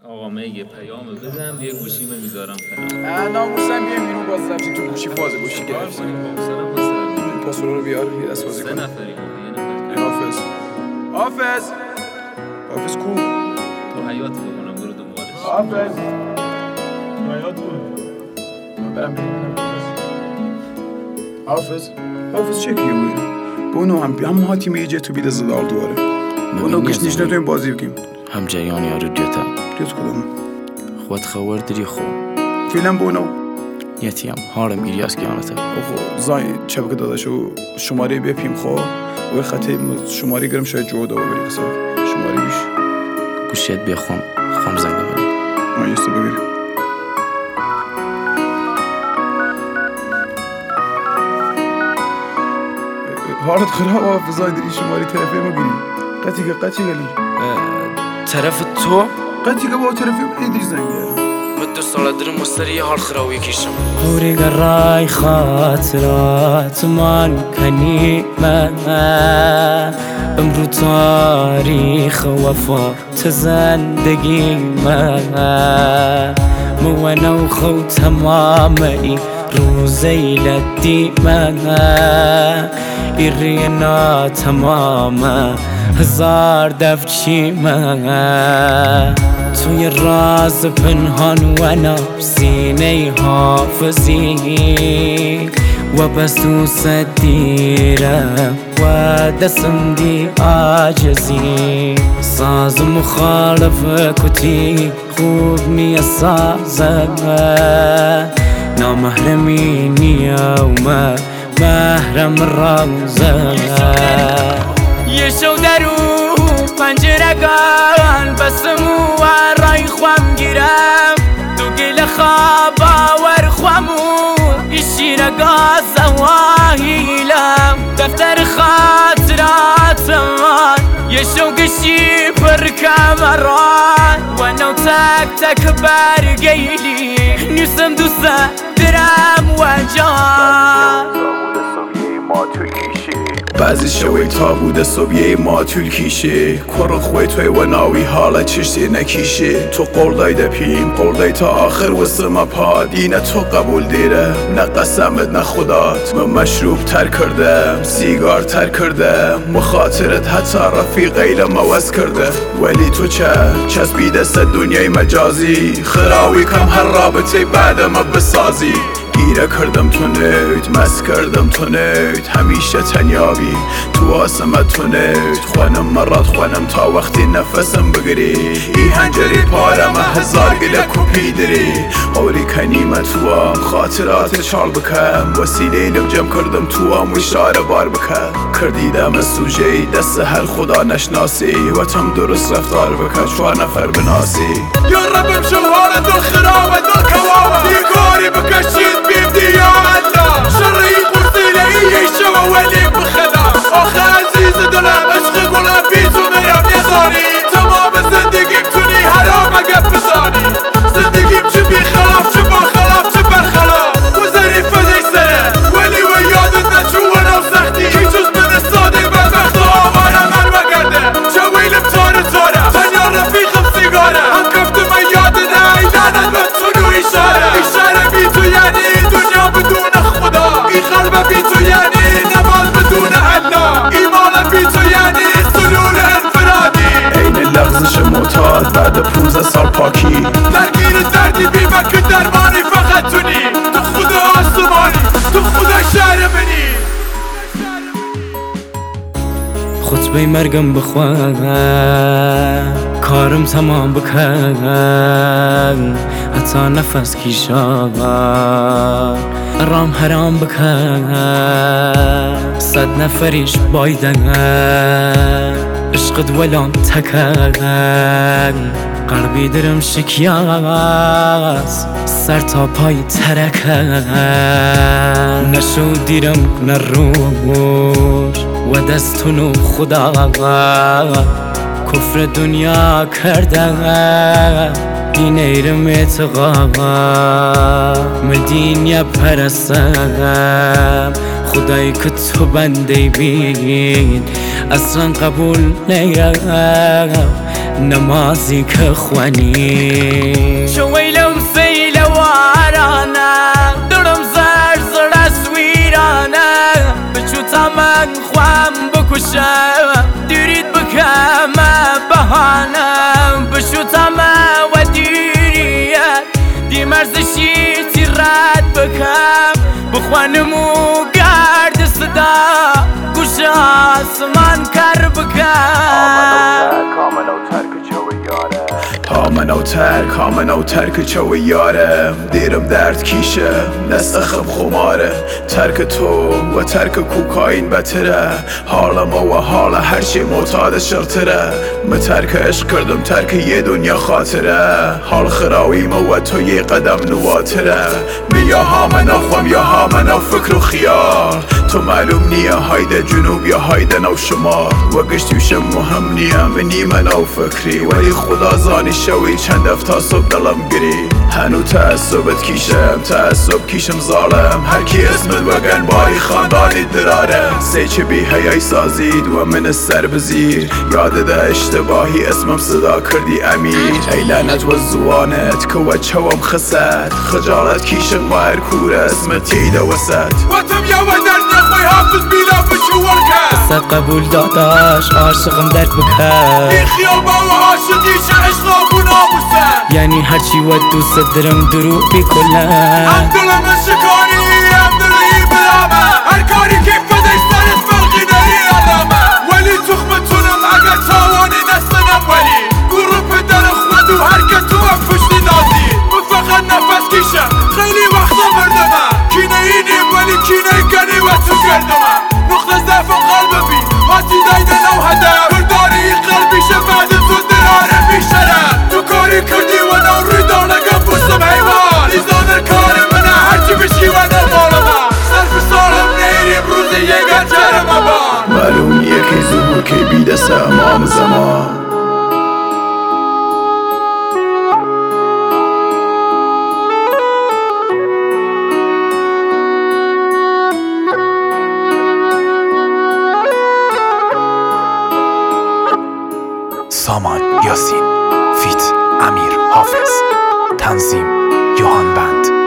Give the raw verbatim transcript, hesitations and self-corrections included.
آقا من یه پیام بدم یه گوشی میذارم پیام. نه ناموسم بیایم بیرون باز رفتیم تو گوشی فاز گوشی گرفتیم. پاسورد رو بیار یه دست بازی کنیم. سه نفری بود. حافظ حافظ حافظ کو؟ تو حیات بکنم برو دنبالش. حافظ حیات بود. برم ببینم. حافظ حافظ چه کیه بود؟ بونو هم هم هاتیم یه تو بیده زدار دواره. بونو کش نیش نداریم بازی بکنیم. هم جریان یارو دیتا. دیت کدوم؟ خود خبر داری خو. فیلم بونو. یتیم هارم گیریاس کیانته. اوه زای شبکه داداشو شماره بپیم خو. و خطی شماره گرم شاید جودا ببری حساب. شماره بیش. گوشیت بخوام خام زنگ بزنی. ما یه سو بگیریم. حالت خراب حافظای داری شماره تلفن ما گیری. قطی که قطی گلی. طرف تو؟ قطی که با تلفن ایدی زنگه. من دو سال درم مستری حال خراوی کشم. دوری قرای خاطرات من کنی من امرو تاریخ وفات زندگی من مو خو تمامی روزی لدی من ایرینا تماما هزار دفچی من توی راز پنهان و نفسینه حافظی و بس دوست دیرم و دستم دی عاجزی ساز مخالف کتی خوب نیه سازم نامحرمی نیه و ما محرم رازم یه شو درو پنجره گل بسمو و رای خوام گیرم تو گل خوابا ور خوامو ایشی رگا زواهیلم دفتر خاطرات من یه شو گشی پر کمران و نو تک تک برگیلی نیستم دوست درم و جان بعضی شوی تا بوده صبحی ما طول کیشه کرو خوی توی و ناوی حالا چشتی نکیشه تو قردای دپیم قردای تا آخر وسط ما پادینه تو قبول دیره نه قسمت نه خدات من مشروب تر کردم سیگار تر کردم مخاطرت حتی رفیق ایل موز کرده ولی تو چه چسبیده سه دنیای مجازی خراوی کم هر رابطه بعد ما بسازی گیره کردم تو نیت مس کردم تو نیت همیشه تنیابی تو آسمت تو نیت خوانم مرات خوانم تا وقتی نفسم بگیری ای هنجری پارم هزار گله کپی داری اوری کنیم تو هم خاطرات چال بکم وسیله لب جمع کردم تو هم اشاره بار بکم کردیدم سوژه دست هر خدا نشناسی و تم درست رفتار بکن چوار نفر بناسی یا ربم شلوار دل خراب دل کوام دیگاری بکشید بیم دیامتا شرعی قرصیله ایه شما ولی بخدا آخه عزیز دلم عشق گلم بیتو میرم یزاری تمام زندگیم تونی حرام اگه بزانی زندگیم چه بیخلاف چه برخلاف چه برخلاف و ظریف فدی سره ولی و یادت نچونه و سختی هیچ از من ساده و وقت آوارم من وگرده چه ویلم تاره تاره تنیا رفیقم سیگاره هم کفت من یادت های لعنت به تونو اشاره اشاره بی تو یعنی دنیا بدون خدا این قلب بی تو یعنی نماز بدون حنا ایمان بی تو یعنی سلول انفرادی این لغزش معتاد بعد پونزه سال پاکی درگیر دردی بی من که درمانی فقط تونی تو خدا آسمانی تو خدا شهر منی خطبه مرگم بخوان کارم تمام بکن حتی نفس کیشان رام حرام بکن صد نفریش بایدن عشقت ولان تکن قلبی درم شکیاس سر تا پای ترکن نشو دیرم نروش و دستونو خدا کفر دنیا کردن دین ایرم اعتقاد مدین یا پرستم خدایی که تو بنده بین اصلا قبول نیا نمازی که خوانی شویلو سیل وارانه درم زر زر اسویرانه بچو تا من خوام بکشم دیرید بکم بهانم بچو تا من و دیریت دی مرزشی تی رد بکم بخوانم و گرد صدا گوش آسمان کر بکم هامن او ترک هامن او ترک چو یاره دیرم درد کیشه نستخم خماره ترک تو و ترک کوکاین بتره حالا ما و حالا هرچی معتاد شرطره من ترک عشق کردم ترک یه دنیا خاطره حال خراوی ما و تو یه قدم نواتره بیا هامن او خوام یا هامن او فکر و خیال تو معلوم نیه هایده جنوب یا هایده نو شمال و گشتیوشم مهم نیه منی من او فکری ولی خدا زانی شوی چند افتا صبح دلم گری هنو تعصبت کیشم تعصب کیشم ظالم هرکی اسمت وگن باری خاندانی دراره سی چه بی هیای سازید و من سر بزیر یاد ده اشتباهی اسمم صدا کردی امیر ای لعنت و زوانت که و چوم خسد خجالت کیشم و هر کور اسمت تیده وسط و تم یا و درد نخوی حافظ بیلا بشور کرد قصد قبول داداش عاشقم درد بکر این خیابا و عاشقیش عشق و ناموسه یعنی هرچی و دوست درم دروغ بی کلن هم دلم شکاری هم دلی بلامه هر کاری که پدش سرت فرقی نری علامه ولی تخمتونم اگر تاوانی دستنم ولی گروه در خود و هر که تو هم پشتی نازی من فقط نفس کشم خیلی وقتا مردمه کینه اینی ولی کینه گنی و تو گردمه نقطه ضعف قلب بی حتی دایده نو هدف برداری این قلبیشه بعد تو دراره بیشتره تو کاری کردی و نو روی دانگم بستم حیوان دیزانر کاری منه هرچی بشی و نرمالمه صرف سالم نیریم روزی یک گرچرم با معلوم نیه که ظهور که بیدست امام زمان سامان یاسین فیت امیر حافظ تنظیم یوهان بند